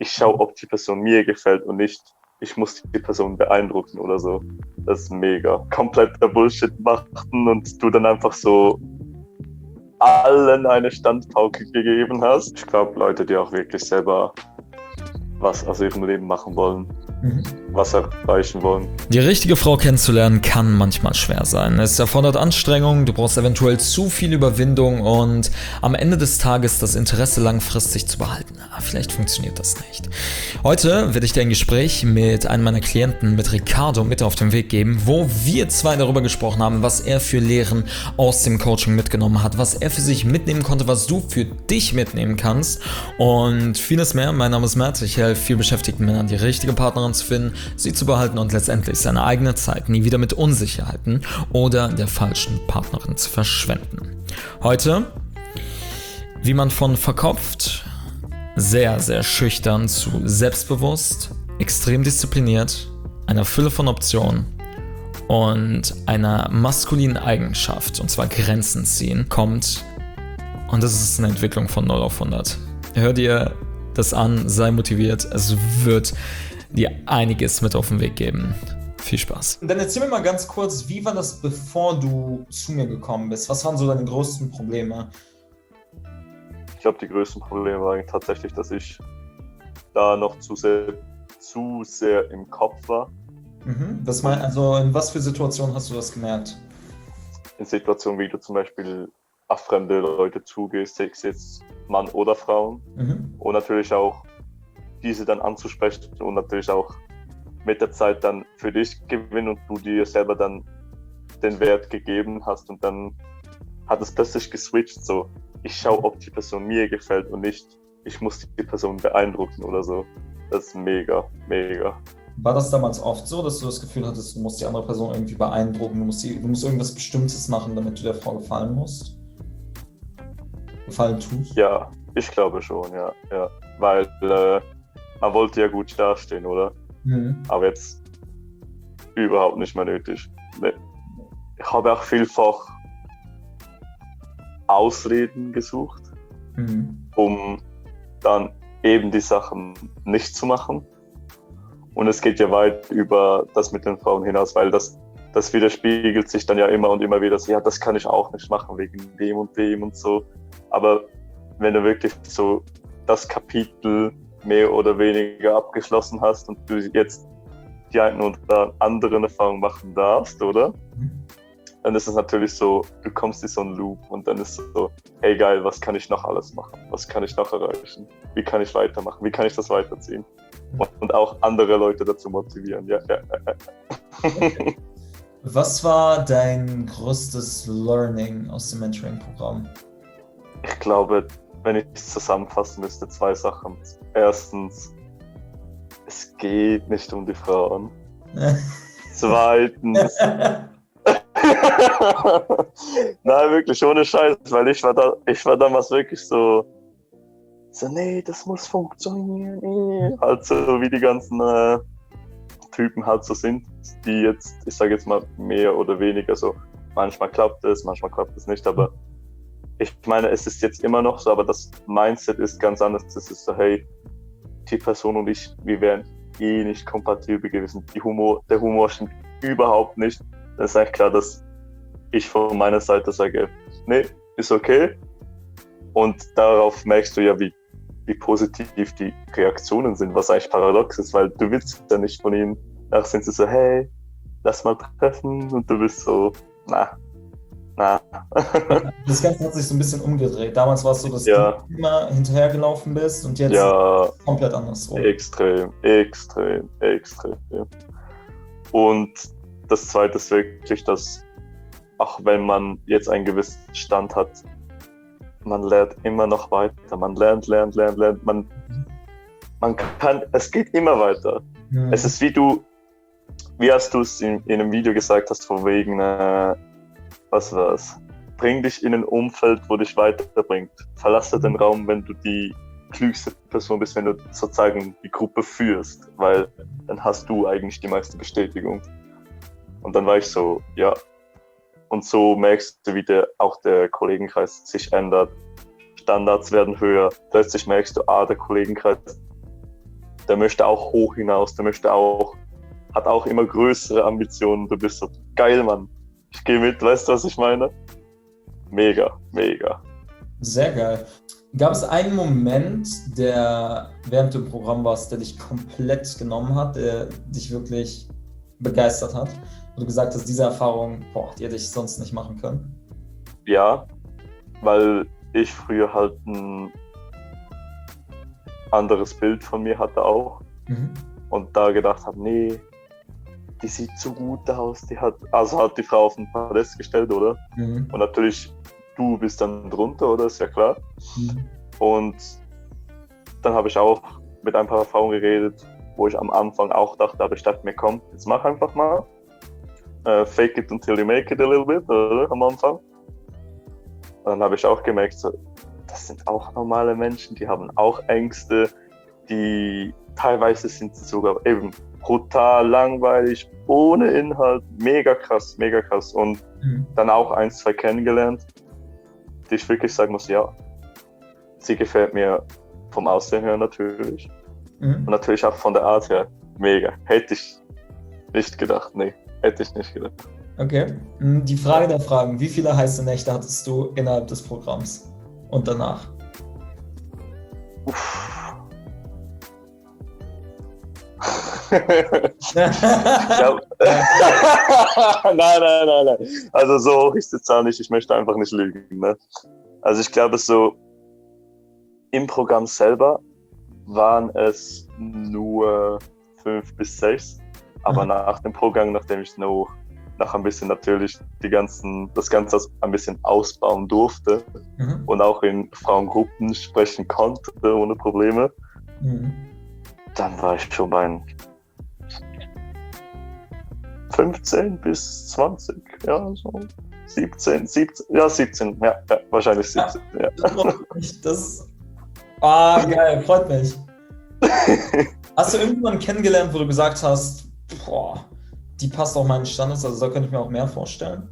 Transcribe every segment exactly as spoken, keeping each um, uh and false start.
ich schaue, ob die Person mir gefällt und nicht, ich muss die Person beeindrucken oder so. Das ist mega. Kompletter Bullshit machen und du dann einfach so allen eine Standpauke gegeben hast. Ich glaube, Leute, die auch wirklich selber was aus ihrem Leben machen wollen, mhm. was erreichen wollen. Die richtige Frau kennenzulernen kann manchmal schwer sein. Es erfordert Anstrengung, du brauchst eventuell zu viel Überwindung und am Ende des Tages das Interesse langfristig zu behalten. Ah, vielleicht funktioniert das nicht. Heute werde ich dir ein Gespräch mit einem meiner Klienten, mit Ricardo, mit auf den Weg geben, wo wir zwei darüber gesprochen haben, was er für Lehren aus dem Coaching mitgenommen hat, was er für sich mitnehmen konnte, was du für dich mitnehmen kannst und vieles mehr. Mein Name ist Matt, ich helfe viel beschäftigten Männern, die richtige Partnerin zu finden, sie zu behalten und letztendlich seine eigene Zeit nie wieder mit Unsicherheiten oder der falschen Partnerin zu verschwenden. Heute, wie man von verkopft, sehr, sehr schüchtern zu selbstbewusst, extrem diszipliniert, einer Fülle von Optionen und einer maskulinen Eigenschaft, und zwar Grenzen ziehen, kommt. Und das ist eine Entwicklung von null auf hundert. Hör dir das an, sei motiviert, es wird dir einiges mit auf den Weg geben. Viel Spaß. Dann erzähl mir mal ganz kurz, wie war das, bevor du zu mir gekommen bist? Was waren so deine größten Probleme? Ich glaube, die größten Probleme waren tatsächlich, dass ich da noch zu sehr, zu sehr im Kopf war. Mhm. Das mein, also in was für Situationen hast du das gemerkt? In Situationen, wie du zum Beispiel auf fremde Leute zugehst, sei es jetzt Mann oder Frauen. Mhm. Und natürlich auch diese dann anzusprechen und natürlich auch mit der Zeit dann für dich gewinnen und du dir selber dann den Wert gegeben hast und dann hat es plötzlich geswitcht, so ich schaue, ob die Person mir gefällt und nicht, ich muss die Person beeindrucken oder so. Das ist mega, mega. War das damals oft so, dass du das Gefühl hattest, du musst die andere Person irgendwie beeindrucken, du musst, die, du musst irgendwas Bestimmtes machen, damit du der Frau gefallen musst? Gefallen tust? Ja, ich glaube schon, ja, ja. Weil äh, man wollte ja gut dastehen, oder? Mhm. Aber jetzt überhaupt nicht mehr nötig. Nee. Ich habe auch vielfach Ausreden gesucht, mhm. um dann eben die Sachen nicht zu machen. Und es geht ja weit über das mit den Frauen hinaus, weil das, das widerspiegelt sich dann ja immer und immer wieder so, ja, das kann ich auch nicht machen wegen dem und dem und so. Aber wenn du wirklich so das Kapitel mehr oder weniger abgeschlossen hast und du jetzt die einen oder anderen Erfahrungen machen darfst, oder? Mhm. Dann ist es natürlich so, du kommst in so einen Loop und dann ist es so, hey geil, was kann ich noch alles machen? Was kann ich noch erreichen? Wie kann ich weitermachen? Wie kann ich das weiterziehen? Mhm. Und auch andere Leute dazu motivieren. Ja, ja, ja. Okay. Was war dein größtes Learning aus dem Mentoring-Programm? Ich glaube, wenn ich es zusammenfassen müsste, zwei Sachen. Erstens, es geht nicht um die Frauen. Zweitens, nein, wirklich, ohne Scheiß, weil ich war da, ich war damals wirklich so, so, nee, das muss funktionieren, nee. Halt so wie die ganzen äh, Typen halt so sind, die jetzt, ich sage jetzt mal, mehr oder weniger so, manchmal klappt es, manchmal klappt es nicht, aber ich meine, es ist jetzt immer noch so, aber das Mindset ist ganz anders. Es ist so, hey, die Person und ich, wir wären eh nicht kompatibel gewesen. Die Humor, der Humor stimmt überhaupt nicht. Dann ist eigentlich klar, dass ich von meiner Seite sage, nee, ist okay. Und darauf merkst du ja, wie, wie positiv die Reaktionen sind, was eigentlich paradox ist, weil du willst ja nicht von ihnen. Danach sind sie so, hey, lass mal treffen. Und du bist so, na. Na. Das Ganze hat sich so ein bisschen umgedreht. Damals war es so, dass ja. du immer hinterhergelaufen bist und jetzt ja, komplett andersrum. Extrem, extrem, extrem. Und das Zweite ist wirklich, dass auch wenn man jetzt einen gewissen Stand hat, man lernt immer noch weiter. Man lernt, lernt, lernt, lernt. Man, man kann, es geht immer weiter. Mhm. Es ist wie du, wie hast du es in, in einem Video gesagt hast, von wegen, äh, was war's? Bring dich in ein Umfeld, wo dich weiterbringt. Verlasse den Raum, wenn du die klügste Person bist, wenn du sozusagen die Gruppe führst, weil dann hast du eigentlich die meiste Bestätigung. Und dann war ich so, ja. Und so merkst du, wie der, auch der Kollegenkreis sich ändert. Standards werden höher. Plötzlich merkst du, ah, der Kollegenkreis der möchte auch hoch hinaus, der möchte auch, hat auch immer größere Ambitionen. Du bist so, geil, Mann. Ich gehe mit, weißt du, was ich meine? Mega, mega. Sehr geil. Gab es einen Moment, der während du im Programm warst, der dich komplett genommen hat, der dich wirklich begeistert hat? Wo du gesagt hast, diese Erfahrung, boah, die hätte ich sonst nicht machen können? Ja, weil ich früher halt ein anderes Bild von mir hatte auch. Mhm. Und da gedacht habe, nee, die sieht so gut aus, die hat, also hat die Frau auf den Podest gestellt, oder? Mhm. Und natürlich, du bist dann drunter, oder? Ist ja klar. Mhm. Und dann habe ich auch mit ein paar Frauen geredet, wo ich am Anfang auch dachte, aber ich dachte mir, komm, jetzt mach einfach mal. Uh, fake it until you make it a little bit, oder? Am Anfang. Und dann habe ich auch gemerkt, so, das sind auch normale Menschen, die haben auch Ängste, die teilweise sind sie sogar eben brutal langweilig, ohne Inhalt, mega krass, mega krass. Und mhm. dann auch ein, zwei kennengelernt, die ich wirklich sagen muss, ja, sie gefällt mir vom Aussehen her natürlich. Mhm. Und natürlich auch von der Art her, mega. Hätte ich nicht gedacht, nee, hätte ich nicht gedacht. Okay. Die Frage der Fragen, wie viele heiße Nächte hattest du innerhalb des Programms und danach? Uff. glaub, nein, nein, nein, nein. Also so hoch ist die Zahl nicht, ich möchte einfach nicht lügen. Ne? Also ich glaube, so im Programm selber waren es nur fünf bis sechs, aber mhm. nach dem Programm, nachdem ich noch nach ein bisschen natürlich die ganzen, das Ganze ein bisschen ausbauen durfte mhm. und auch in Frauengruppen sprechen konnte ohne Probleme, mhm. dann war ich schon bei fünfzehn bis zwanzig, ja, so siebzehn, siebzehn, ja, siebzehn, ja, ja wahrscheinlich siebzehn, ja. ja. Das freut mich, das ist, ah, geil, freut mich. Hast du irgendwann kennengelernt, wo du gesagt hast, boah, die passt auf meinen Standards, also da könnte ich mir auch mehr vorstellen?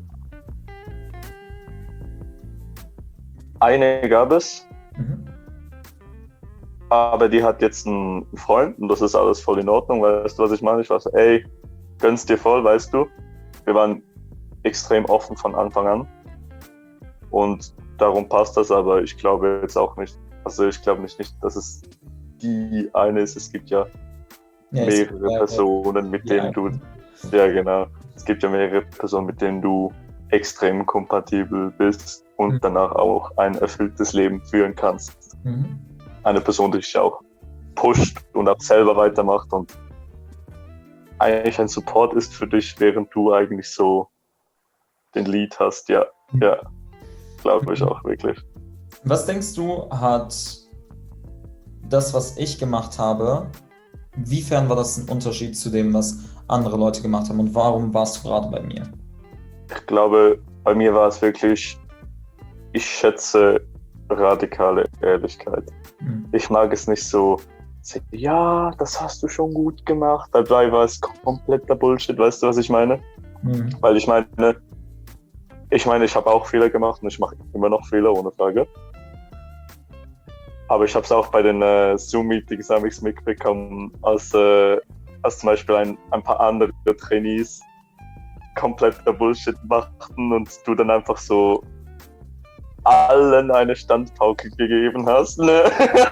Eine gab es, mhm. aber die hat jetzt einen Freund und das ist alles voll in Ordnung, weißt du, was ich meine? Ich war so, ey, gönn's dir voll, weißt du? Wir waren extrem offen von Anfang an und darum passt das, aber ich glaube jetzt auch nicht, also ich glaube nicht, nicht, dass es die eine ist, es gibt ja, ja mehrere ja, Personen, mit ja, denen du, ja genau, es gibt ja mehrere Personen, mit denen du extrem kompatibel bist und mhm. danach auch ein erfülltes Leben führen kannst. Mhm. Eine Person, die dich auch pusht und auch selber weitermacht und eigentlich ein Support ist für dich, während du eigentlich so den Lead hast, ja, ja, glaube ich auch wirklich. Was denkst du, hat das, was ich gemacht habe, inwiefern war das ein Unterschied zu dem, was andere Leute gemacht haben und warum warst du gerade bei mir? Ich glaube, bei mir war es wirklich, ich schätze radikale Ehrlichkeit. Mhm. Ich mag es nicht so, ja, das hast du schon gut gemacht, dabei war es kompletter Bullshit, weißt du, was ich meine? Mhm. Weil ich meine, ich meine, ich habe auch Fehler gemacht und ich mache immer noch Fehler, ohne Frage. Aber ich habe es auch bei den äh, Zoom-Meetings mitbekommen, als, äh, als zum Beispiel ein, ein paar andere Trainees kompletter Bullshit machten und du dann einfach so allen eine Standpauke gegeben hast. Ne?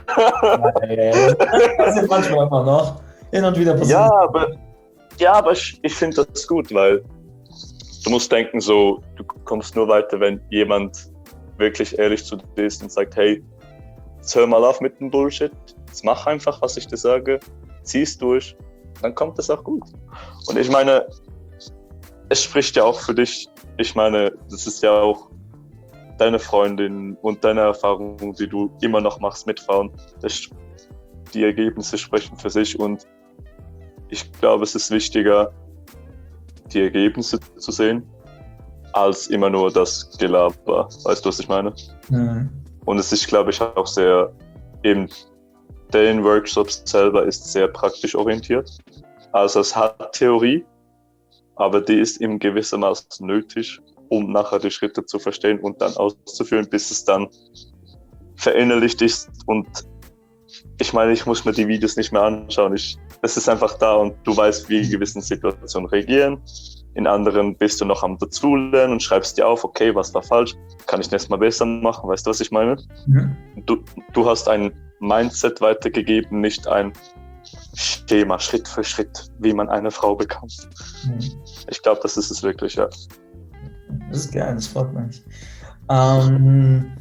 Das sind manchmal immer noch. Hin und wieder passiert. Ja, aber, ja, aber ich, ich finde das gut, weil du musst denken, so, du kommst nur weiter, wenn jemand wirklich ehrlich zu dir ist und sagt, hey, jetzt hör mal auf mit dem Bullshit, jetzt mach einfach, was ich dir sage, zieh's durch, dann kommt es auch gut. Und ich meine, es spricht ja auch für dich, ich meine, das ist ja auch deine Freundin und deine Erfahrungen, die du immer noch machst mit Frauen, das, die Ergebnisse sprechen für sich und ich glaube, es ist wichtiger, die Ergebnisse zu sehen, als immer nur das Gelaber. Weißt du, was ich meine? Mhm. Und es ist, glaube ich, auch sehr, eben, den Workshop selber ist sehr praktisch orientiert. Also es hat Theorie, aber die ist eben gewissermaßen nötig, um nachher die Schritte zu verstehen und dann auszuführen, bis es dann verinnerlicht ist und ich meine, ich muss mir die Videos nicht mehr anschauen. Ich, es ist einfach da und du weißt, wie gewissen Situationen reagieren. In anderen bist du noch am Dazulernen und schreibst dir auf, okay, was war falsch, kann ich nächstes Mal besser machen, weißt du, was ich meine? Mhm. Du, du hast ein Mindset weitergegeben, nicht ein Schema, Schritt für Schritt, wie man eine Frau bekommt. Mhm. Ich glaube, das ist es wirklich, ja. Das ist geil, das freut mich. Ähm,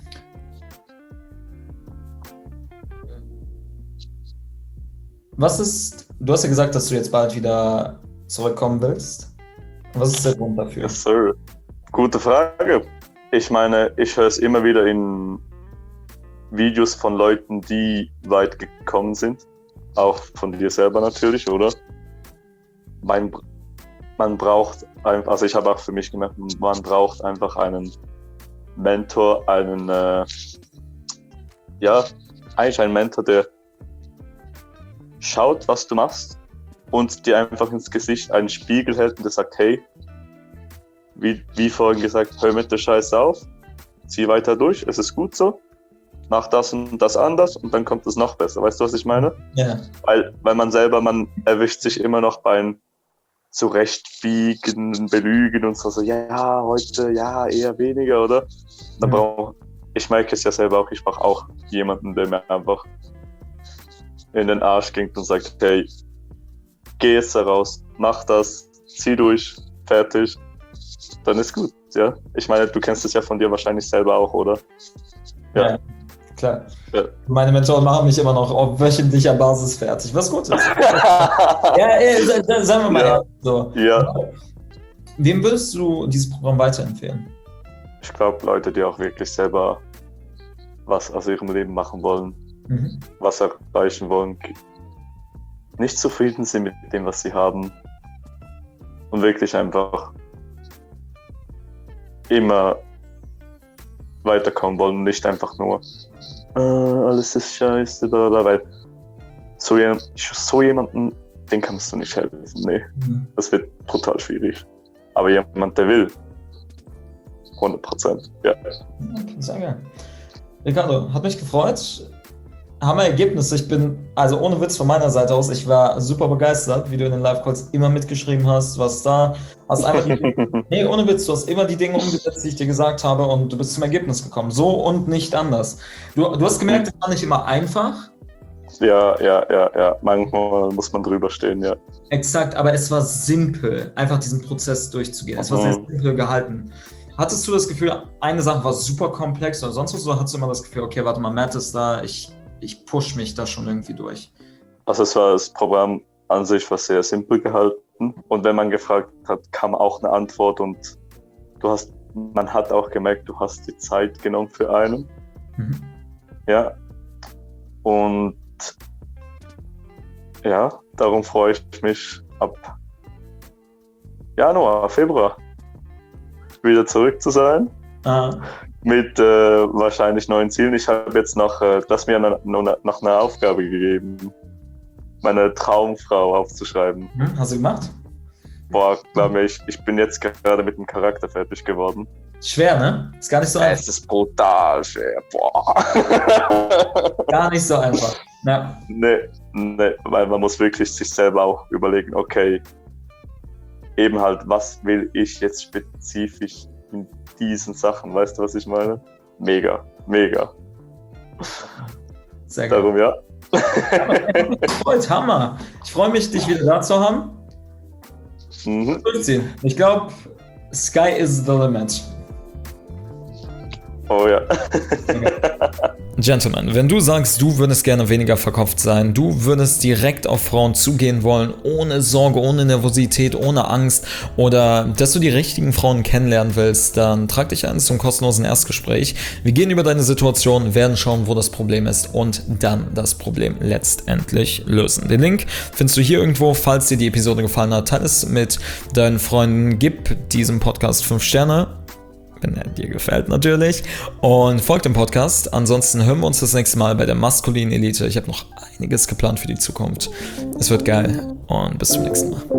was ist, du hast ja gesagt, dass du jetzt bald wieder zurückkommen willst. Was ist der Grund dafür? Yes, sir. Gute Frage. Ich meine, ich höre es immer wieder in Videos von Leuten, die weit gekommen sind. Auch von dir selber natürlich, oder? Man, man braucht, einfach, also ich habe auch für mich gemerkt, man braucht einfach einen Mentor, einen, äh, ja, eigentlich einen Mentor, der schaut, was du machst und dir einfach ins Gesicht einen Spiegel hält und der sagt, hey, wie, wie vorhin gesagt, hör mit der Scheiße auf, zieh weiter durch, es ist gut so, mach das und das anders und dann kommt es noch besser. Weißt du, was ich meine? Ja. Weil, weil man selber, man erwischt sich immer noch beim Zurechtbiegen, Belügen und so, so, ja, heute, ja, eher weniger, oder? Dann mhm. brauch, ich merke es ja selber auch, ich brauche auch jemanden, der mir einfach in den Arsch ging und sagt, hey, geh jetzt da raus, mach das, zieh durch, fertig, dann ist gut, ja. Ich meine, du kennst es ja von dir wahrscheinlich selber auch, oder? Ja, ja klar. Ja. Meine Mentoren machen mich immer noch auf wöchentlicher Basis fertig, was gut ist. ja, ey, sagen wir mal ja. ehrlich, so. Ja. Wem würdest du dieses Programm weiterempfehlen? Ich glaube, Leute, die auch wirklich selber was aus ihrem Leben machen wollen, mhm. was erreichen wollen, nicht zufrieden sind mit dem, was sie haben und wirklich einfach immer weiterkommen wollen, nicht einfach nur äh, alles ist scheiße, da, da, weil so, so jemanden, den kannst du nicht helfen, nee, mhm. das wird brutal schwierig, aber jemand, der will, hundert Prozent, ja. Okay, sehr geil. Ricardo, hat mich gefreut. Hammer Ergebnis. Ich bin, also ohne Witz von meiner Seite aus, ich war super begeistert, wie du in den Live-Calls immer mitgeschrieben hast, was da, hast einfach die, nee, ohne Witz, du hast immer die Dinge umgesetzt, die ich dir gesagt habe und du bist zum Ergebnis gekommen. So und nicht anders. Du, du hast gemerkt, es war nicht immer einfach. Ja, ja, ja, ja. Manchmal muss man drüber stehen, ja. Exakt, aber es war simpel, einfach diesen Prozess durchzugehen. Es war sehr simpel gehalten. Hattest du das Gefühl, eine Sache war super komplex oder sonst was, oder hattest du immer das Gefühl, okay, warte mal, Matt ist da, ich ich push mich da schon irgendwie durch? Also es war das Programm an sich war sehr simpel gehalten und wenn man gefragt hat, kam auch eine Antwort und du hast, man hat auch gemerkt, du hast die Zeit genommen für einen. Mhm. Ja. Und ja, darum freue ich mich ab Januar, Februar wieder zurück zu sein. Ah. Mit äh, wahrscheinlich neuen Zielen. Ich habe jetzt noch, äh, das mir eine, noch eine Aufgabe gegeben, meine Traumfrau aufzuschreiben. Hm, hast du gemacht? Boah, glaub mir, ich, ich bin jetzt gerade mit dem Charakter fertig geworden. Schwer, ne? Ist gar nicht so einfach. Es ist brutal schwer, boah. Gar nicht so einfach. Ja. Nee, nee, weil man muss wirklich sich selber auch überlegen, okay, eben halt, was will ich jetzt spezifisch in diesen Sachen, weißt du, was ich meine? Mega, mega. Sehr gut. Darum, ja. Freut, Hammer. Ich freue mich, dich wieder da zu haben. Mhm. Durchziehen. Ich glaube, Sky is the limit. Oh ja. Gentlemen, wenn du sagst, du würdest gerne weniger verkopft sein, du würdest direkt auf Frauen zugehen wollen, ohne Sorge, ohne Nervosität, ohne Angst oder dass du die richtigen Frauen kennenlernen willst, dann trag dich ein zum kostenlosen Erstgespräch. Wir gehen über deine Situation, werden schauen, wo das Problem ist und dann das Problem letztendlich lösen. Den Link findest du hier irgendwo. Falls dir die Episode gefallen hat, teile es mit deinen Freunden, gib diesem Podcast fünf Sterne. Wenn er dir gefällt natürlich. Und folgt dem Podcast. Ansonsten hören wir uns das nächste Mal bei der maskulinen Elite. Ich habe noch einiges geplant für die Zukunft. Es wird geil und bis zum nächsten Mal.